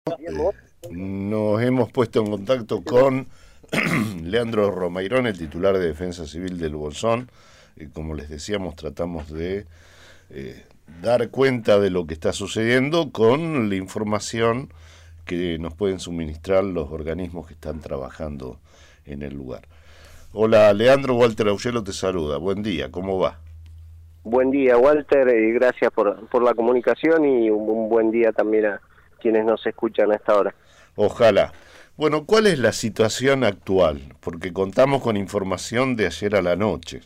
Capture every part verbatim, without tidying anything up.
Eh, nos hemos puesto en contacto con Leandro Romairón, el titular de Defensa Civil del Bolsón. Eh, como les decíamos, tratamos de eh, dar cuenta de lo que está sucediendo con la información que nos pueden suministrar los organismos que están trabajando en el lugar. Hola Leandro, Walter Augello te saluda. Buen día, ¿cómo va? Buen día, Walter, y gracias por, por la comunicación y un, un buen día también a quienes nos escuchan a esta hora. Ojalá. Bueno, ¿cuál es la situación actual? Porque contamos con información de ayer a la noche.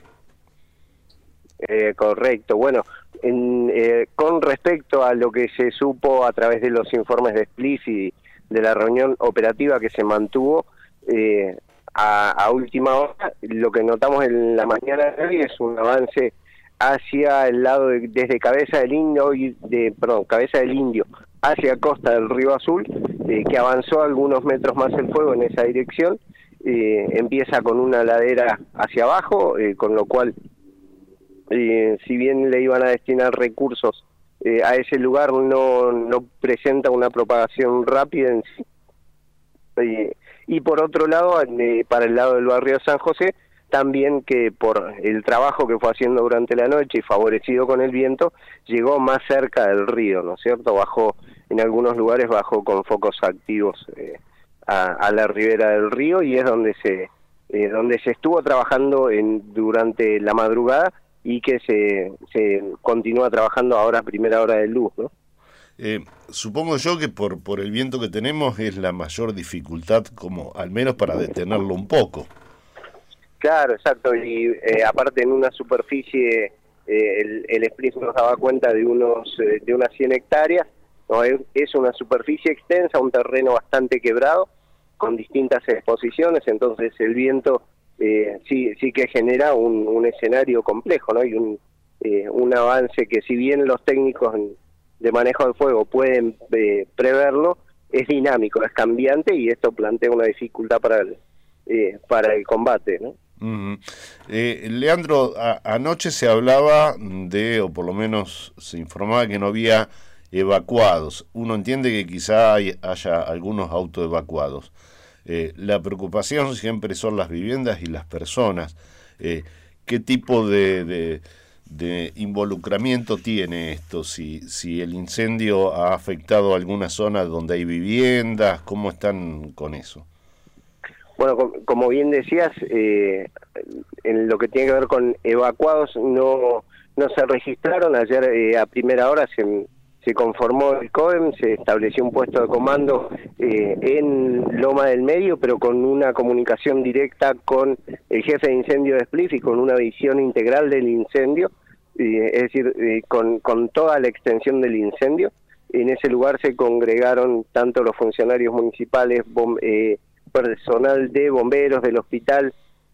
Eh, correcto. Bueno, en, eh, con respecto a lo que se supo a través de los informes de Spliff y de la reunión operativa que se mantuvo eh, a, a última hora, lo que notamos en la mañana de hoy es un avance hacia el lado de, desde Cabeza del Indio y de perdón Cabeza del Indio hacia Costa del Río Azul, eh, que avanzó algunos metros más el fuego en esa dirección. Eh, empieza con una ladera hacia abajo, eh, con lo cual eh, si bien le iban a destinar recursos eh, a ese lugar, no, no presenta una propagación rápida en sí. Eh, y por otro lado, eh, para el lado del barrio San José, también que por el trabajo que fue haciendo durante la noche y favorecido con el viento, llegó más cerca del río, ¿no es cierto? Bajó, en algunos lugares bajó con focos activos eh, a, a la ribera del río, y es donde se eh, donde se estuvo trabajando en durante la madrugada y que se, se continúa trabajando ahora a primera hora de luz, ¿no? Eh, supongo yo que por, por el viento que tenemos es la mayor dificultad, como al menos para detenerlo un poco. Claro, exacto, y eh, aparte en una superficie, eh, el, el Spliff nos daba cuenta de unos eh, de unas cien hectáreas, ¿no? Es, es una superficie extensa, un terreno bastante quebrado, con distintas exposiciones, entonces el viento eh, sí sí que genera un, un escenario complejo, ¿no? Y un, eh, un avance que, si bien los técnicos de manejo del fuego pueden eh, preverlo, es dinámico, es cambiante, y esto plantea una dificultad para el, eh, para el combate, ¿no? Uh-huh. eh, Leandro, a, anoche se hablaba de, o por lo menos se informaba que no había evacuados. Uno entiende que quizá hay, haya algunos autoevacuados. Eh, la preocupación siempre son las viviendas y las personas. Eh, ¿Qué tipo de, de, de involucramiento tiene esto? Si, si el incendio ha afectado alguna zona donde hay viviendas, ¿cómo están con eso? Bueno, como bien decías, eh, en lo que tiene que ver con evacuados no no se registraron. Ayer eh, a primera hora se, se conformó el COEM, se estableció un puesto de comando eh, en Loma del Medio, pero con una comunicación directa con el jefe de incendio de Spliff y con una visión integral del incendio, eh, es decir, eh, con, con toda la extensión del incendio. En ese lugar se congregaron tanto los funcionarios municipales, bom, eh, personal de bomberos, del hospital,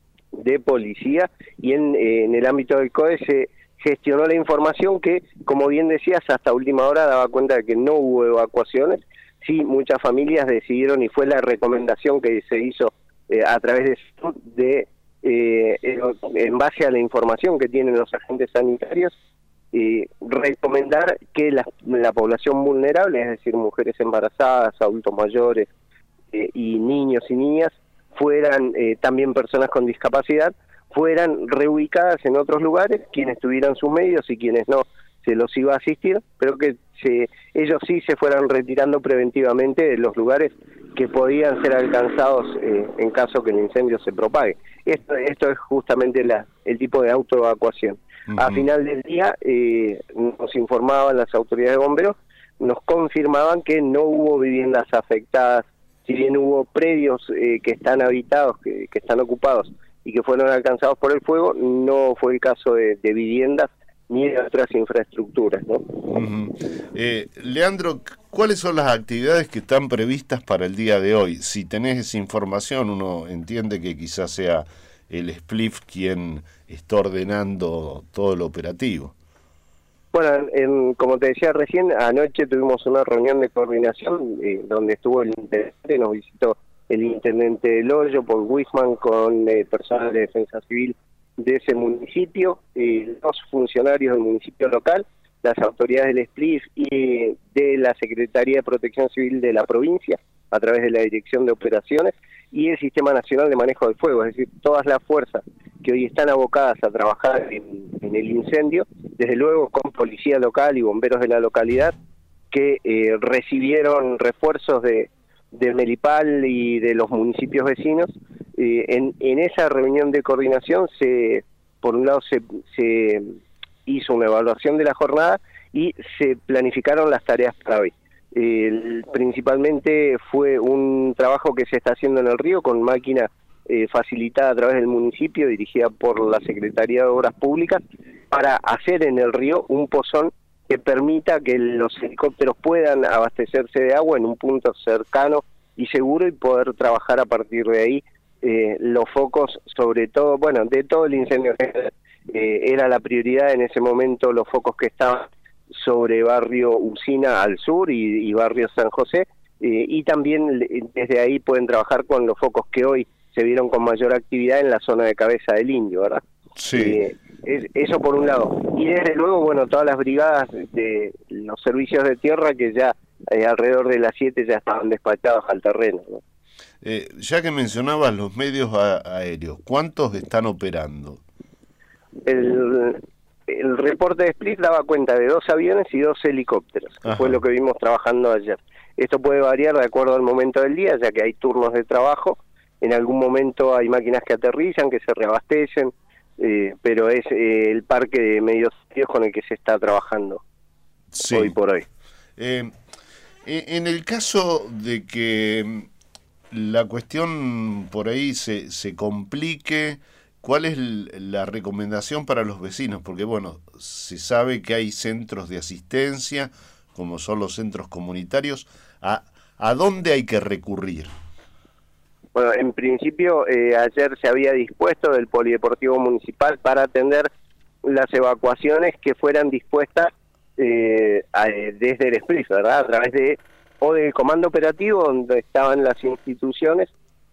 de policía, y en, eh, en el ámbito del COE se gestionó la información que, como bien decías, hasta última hora daba cuenta de que no hubo evacuaciones. Sí, muchas familias decidieron, y fue la recomendación que se hizo eh, a través de, de eh, en base a la información que tienen los agentes sanitarios, eh, recomendar que la, la población vulnerable, es decir, mujeres embarazadas, adultos mayores, Eh, y niños y niñas, fueran eh, también personas con discapacidad, fueran reubicadas en otros lugares, quienes tuvieran sus medios y quienes no, se los iba a asistir, pero que se, ellos sí se fueran retirando preventivamente de los lugares que podían ser alcanzados eh, en caso que el incendio se propague. Esto, esto es justamente la, el tipo de autoevacuación. Uh-huh. A final del día eh, nos informaban las autoridades de bomberos, nos confirmaban que no hubo viviendas afectadas. Si bien hubo predios eh, que están habitados, que, que están ocupados y que fueron alcanzados por el fuego, no fue el caso de, de viviendas ni de otras infraestructuras, ¿no? Uh-huh. eh, Leandro, ¿cuáles son las actividades que están previstas para el día de hoy? Si tenés esa información, uno entiende que quizás sea el Spliff quien está ordenando todo lo operativo. Bueno, en, como te decía recién, anoche tuvimos una reunión de coordinación eh, donde estuvo el intendente, nos visitó el intendente del Hoyo, Paul Wisman, con eh, personal de defensa civil de ese municipio, eh, dos funcionarios del municipio local, las autoridades del S P L I F y de la Secretaría de Protección Civil de la provincia, a través de la Dirección de Operaciones, y el Sistema Nacional de Manejo del Fuego, es decir, todas las fuerzas que hoy están abocadas a trabajar en, en el incendio, desde luego con policía local y bomberos de la localidad, que eh, recibieron refuerzos de, de Melipal y de los municipios vecinos. Eh, en, en esa reunión de coordinación, se, por un lado, se, se hizo una evaluación de la jornada y se planificaron las tareas para hoy. Eh, principalmente fue un trabajo que se está haciendo en el río con máquina eh, facilitada a través del municipio, dirigida por la Secretaría de Obras Públicas, para hacer en el río un pozón que permita que los helicópteros puedan abastecerse de agua en un punto cercano y seguro y poder trabajar a partir de ahí eh, los focos, sobre todo, bueno, de todo el incendio. Eh, era la prioridad en ese momento los focos que estaban sobre barrio Usina al sur y, y barrio San José, eh, y también desde ahí pueden trabajar con los focos que hoy se vieron con mayor actividad en la zona de Cabeza del Indio, ¿verdad? Sí. Eh, es, eso por un lado. Y desde luego, bueno, todas las brigadas de los servicios de tierra que ya eh, alrededor de las siete ya estaban despachados al terreno, ¿no? Eh, ya que mencionabas los medios a, aéreos, ¿cuántos están operando? El... El reporte de Split daba cuenta de dos aviones y dos helicópteros, que fue lo que vimos trabajando ayer. Esto puede variar de acuerdo al momento del día, ya que hay turnos de trabajo. En algún momento hay máquinas que aterrizan, que se reabastecen, eh, pero es eh, el parque de medios aéreos con el que se está trabajando sí. hoy por hoy. Eh, en el caso de que la cuestión por ahí se, se complique, ¿cuál es la recomendación para los vecinos? Porque, bueno, se sabe que hay centros de asistencia, como son los centros comunitarios. ¿A, a dónde hay que recurrir? Bueno, en principio, eh, ayer se había dispuesto del Polideportivo Municipal para atender las evacuaciones que fueran dispuestas eh, a, desde el S P L I F, ¿verdad? A través de, o del Comando Operativo, donde estaban las instituciones,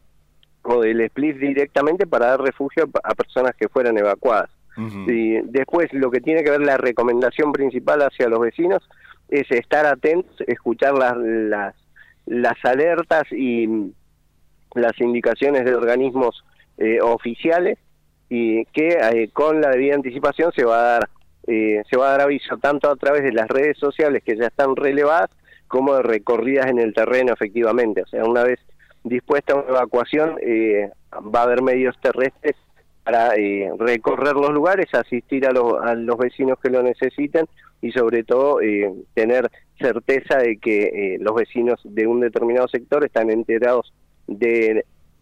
o del S P L I F directamente para dar refugio a personas que fueran evacuadas. Uh-huh. Y después lo que tiene que ver la recomendación principal hacia los vecinos es estar atentos, escuchar las, las, las alertas y las indicaciones de organismos eh, oficiales, y que eh, con la debida anticipación se va a dar eh, se va a dar aviso tanto a través de las redes sociales que ya están relevadas como de recorridas en el terreno efectivamente. O sea, una vez dispuesta una evacuación, eh, va a haber medios terrestres para eh, recorrer los lugares, asistir a, lo, a los vecinos que lo necesiten y sobre todo eh, tener certeza de que eh, los vecinos de un determinado sector están enterados de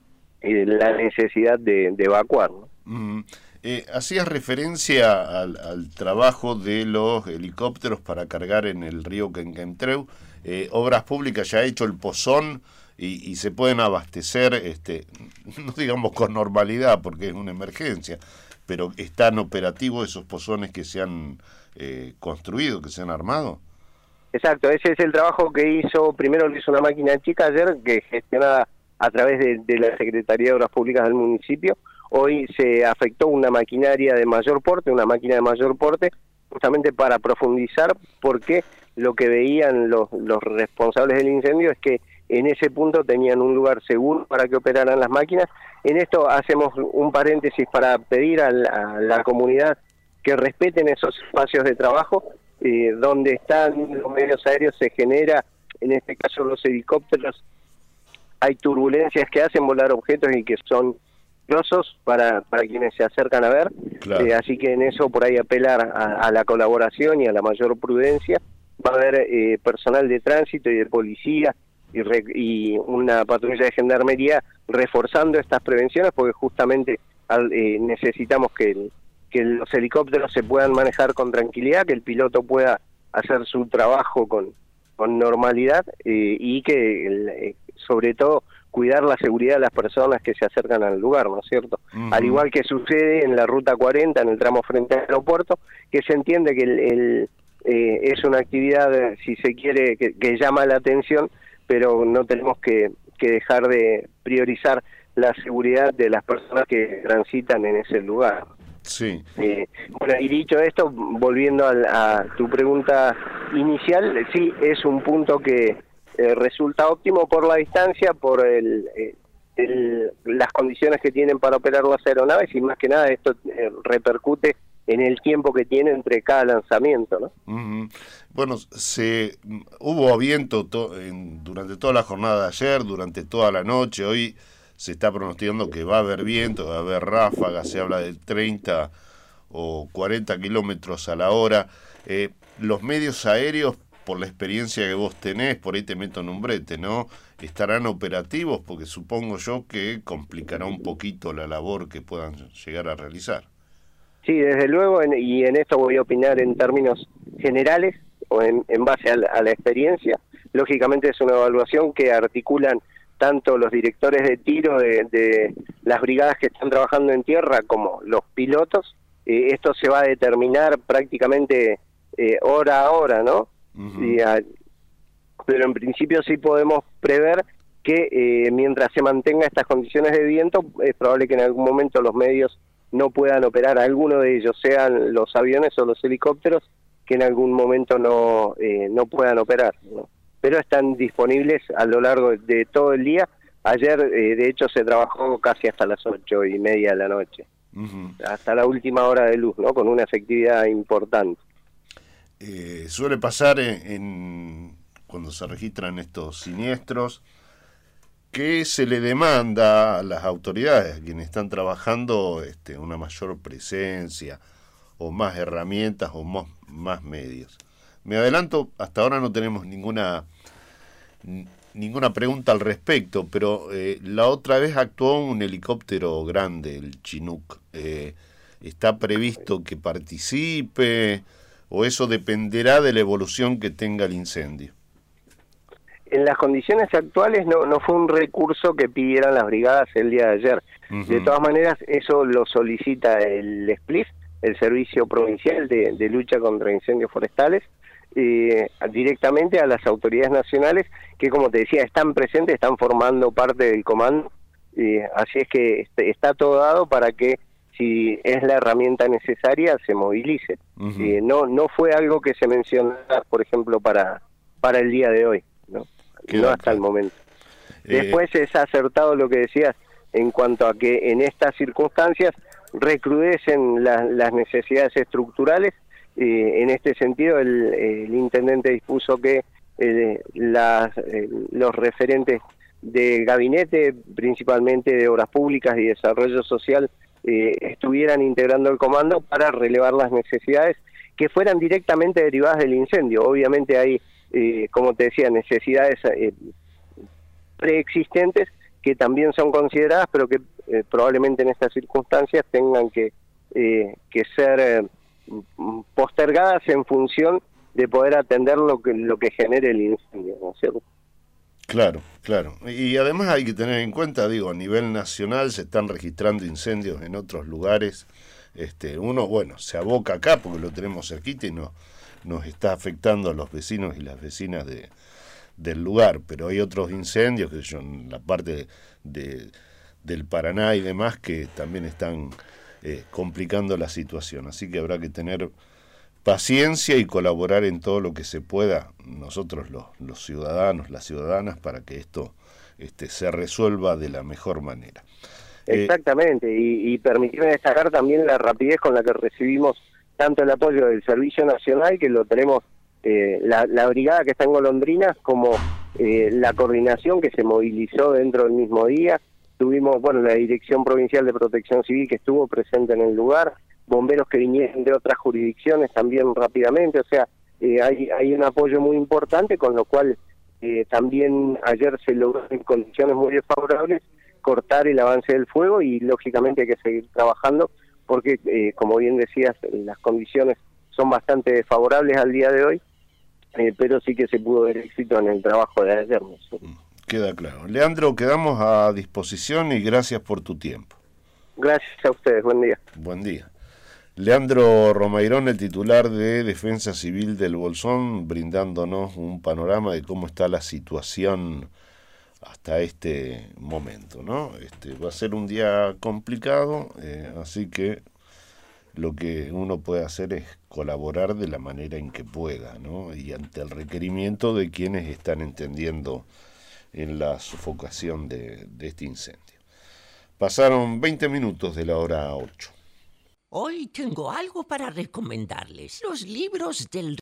eh, la necesidad de, de evacuar, ¿no? Mm. Eh, hacías referencia al, al trabajo de los helicópteros para cargar en el río Quenquentreu. Eh, Obras Públicas ya ha hecho el pozón y, y se pueden abastecer, este, no digamos con normalidad porque es una emergencia, pero están operativos esos pozones que se han eh, construido, que se han armado. Exacto, ese es el trabajo que hizo, primero lo hizo una máquina chica ayer, que gestionada a través de, de la Secretaría de Obras Públicas del municipio. Hoy se afectó una maquinaria de mayor porte, una máquina de mayor porte, justamente para profundizar, porque lo que veían los, los responsables del incendio es que en ese punto tenían un lugar seguro para que operaran las máquinas. En esto hacemos un paréntesis para pedir a la, a la comunidad que respeten esos espacios de trabajo, eh, donde están los medios aéreos se genera, en este caso los helicópteros, hay turbulencias que hacen volar objetos y que son peligrosos para, para quienes se acercan a ver, claro. eh, así que en eso por ahí apelar a, a la colaboración y a la mayor prudencia. Va a haber eh, personal de tránsito y de policía y, re, y una patrulla de gendarmería reforzando estas prevenciones, porque justamente al, eh, necesitamos que, el, que los helicópteros se puedan manejar con tranquilidad, que el piloto pueda hacer su trabajo con, con normalidad eh, y que el, eh, sobre todo cuidar la seguridad de las personas que se acercan al lugar, ¿no es cierto? Uh-huh. Al igual que sucede en la ruta cuarenta, en el tramo frente al aeropuerto, que se entiende que el, el, eh, es una actividad, si se quiere, que, que llama la atención, pero no tenemos que, que dejar de priorizar la seguridad de las personas que transitan en ese lugar. Sí. Eh, bueno, y dicho esto, volviendo a, a tu pregunta inicial, sí, es un punto que eh, resulta óptimo por la distancia, por el, eh, el, las condiciones que tienen para operar las aeronaves, y más que nada esto eh, repercute en el tiempo que tiene entre cada lanzamiento, ¿no? Uh-huh. Bueno, se hubo viento to, en, durante toda la jornada de ayer, durante toda la noche. Hoy se está pronosticando que va a haber viento, va a haber ráfagas, se habla de treinta o cuarenta kilómetros a la hora. Eh, los medios aéreos, por la experiencia que vos tenés, por ahí te meto en un brete, ¿no? ¿Estarán operativos? Porque supongo yo que complicará un poquito la labor que puedan llegar a realizar. Sí, desde luego, en, y en esto voy a opinar en términos generales o en, en base a la, a la experiencia. Lógicamente es una evaluación que articulan tanto los directores de tiro de, de las brigadas que están trabajando en tierra como los pilotos. Eh, esto se va a determinar prácticamente eh, hora a hora, ¿no? Uh-huh. Y a, pero en principio sí podemos prever que eh, mientras se mantenga estas condiciones de viento, es probable que en algún momento los medios no puedan operar, alguno de ellos, sean los aviones o los helicópteros, que en algún momento no eh, no puedan operar, ¿no? Pero están disponibles a lo largo de todo el día. Ayer, eh, de hecho, se trabajó casi hasta las ocho y media de la noche, uh-huh. hasta la última hora de luz, ¿no? Con una efectividad importante. Eh, suele pasar en, en cuando se registran estos siniestros, que se le demanda a las autoridades, a quienes están trabajando, este, una mayor presencia o más herramientas o más, más medios. Me adelanto, hasta ahora no tenemos ninguna ninguna pregunta al respecto, pero eh, la otra vez actuó un helicóptero grande, el Chinook. Eh, ¿Está previsto que participe o eso dependerá de la evolución que tenga el incendio? En las condiciones actuales no, no fue un recurso que pidieran las brigadas el día de ayer. Uh-huh. De todas maneras, eso lo solicita el S P L I F, el Servicio Provincial de, de Lucha contra Incendios Forestales, eh, directamente a las autoridades nacionales que, como te decía, están presentes, están formando parte del comando. Eh, así es que este, está todo dado para que, si es la herramienta necesaria, se movilice. Uh-huh. Eh, no, no fue algo que se mencionara, por ejemplo, para, para el día de hoy, ¿no? No hasta el momento. Eh... Después es acertado lo que decías en cuanto a que en estas circunstancias recrudecen la, las necesidades estructurales. Eh, en este sentido, el, el intendente dispuso que eh, las, eh, los referentes de gabinete, principalmente de Obras Públicas y Desarrollo Social, eh, estuvieran integrando el comando para relevar las necesidades que fueran directamente derivadas del incendio. Obviamente hay, Eh, como te decía, necesidades eh, preexistentes que también son consideradas, pero que eh, probablemente en estas circunstancias tengan que, eh, que ser eh, postergadas en función de poder atender lo que, lo que genere el incendio, ¿no es cierto? Claro, claro. Y además hay que tener en cuenta, digo, a nivel nacional se están registrando incendios en otros lugares. Este, uno, bueno, se aboca acá porque lo tenemos cerquita y no nos está afectando a los vecinos y las vecinas de, del lugar, pero hay otros incendios que son en la parte de, del Paraná y demás que también están eh, complicando la situación, así que habrá que tener paciencia y colaborar en todo lo que se pueda nosotros los, los ciudadanos, las ciudadanas, para que esto este, se resuelva de la mejor manera. Exactamente, eh, y, y permitirme destacar también la rapidez con la que recibimos tanto el apoyo del Servicio Nacional, que lo tenemos, eh, la, la brigada que está en Golondrinas, como eh, la coordinación que se movilizó dentro del mismo día. Tuvimos, bueno, la Dirección Provincial de Protección Civil que estuvo presente en el lugar, bomberos que vinieron de otras jurisdicciones también rápidamente, o sea, eh, hay, hay un apoyo muy importante, con lo cual eh, también ayer se logró en condiciones muy desfavorables cortar el avance del fuego, y lógicamente hay que seguir trabajando porque, eh, como bien decías, las condiciones son bastante favorables al día de hoy, eh, pero sí que se pudo ver éxito en el trabajo de ayer, ¿no? Queda claro. Leandro, quedamos a disposición y gracias por tu tiempo. Gracias a ustedes, buen día. Buen día. Leandro Romairón, el titular de Defensa Civil del Bolsón, brindándonos un panorama de cómo está la situación hasta este momento, ¿no? Este va a ser un día complicado, eh, así que lo que uno puede hacer es colaborar de la manera en que pueda, ¿no? Y ante el requerimiento de quienes están entendiendo en la sofocación de, de este incendio. Pasaron veinte minutos de la hora ocho. Hoy tengo algo para recomendarles. Los libros del